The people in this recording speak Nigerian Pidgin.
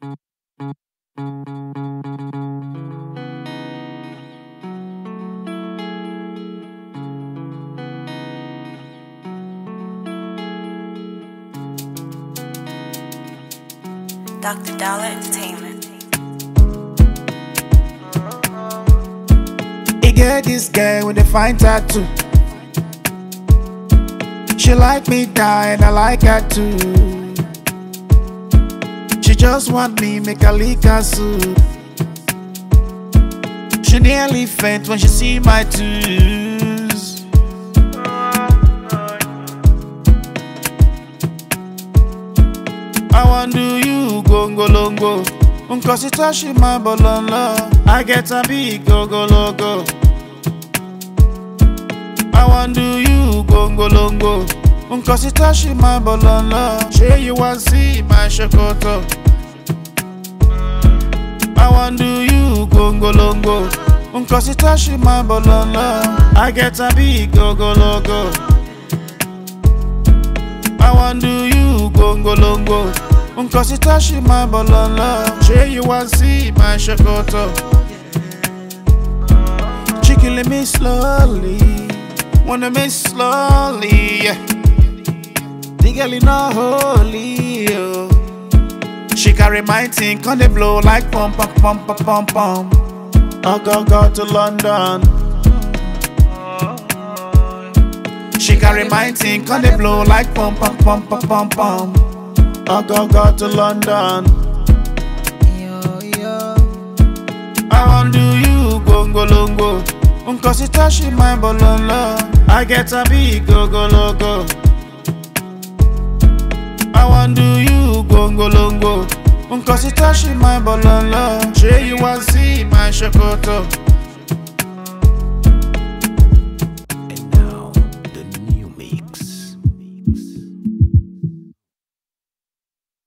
Dr. Dollar Entertainment. He get this girl with a fine tattoo. She like me die and I like her too. She just want me make her lick her soup. She nearly faint when she see my twos. I want do you gongolongo. Cause it touch my bolonlo. I get a big go-go-logo. I want do you gongolongo. Cause it touch my bolonlo. Say you want see my shokoto. I want do you gongolongo. Cause it touch my bolonlo. I get a big go-go-logo. I want do you gongolongo. Cause it touch my bolonlo. Say you want see my shokoto. She killing me slowly. Wanna me slowly, yeah. The girl is not holy, oh. She carry my thing, can they blow like pom pom pom pom pom pom. I go to London. She carry my thing, can they blow like pom pom pom pom pom pom. I go to London. I want do you gongolongo. Cause it touch my bolonlo. I get a big go-go-logo. I want do you gongolongo. Cause it touch my bolonlo. Say you want see my shokoto.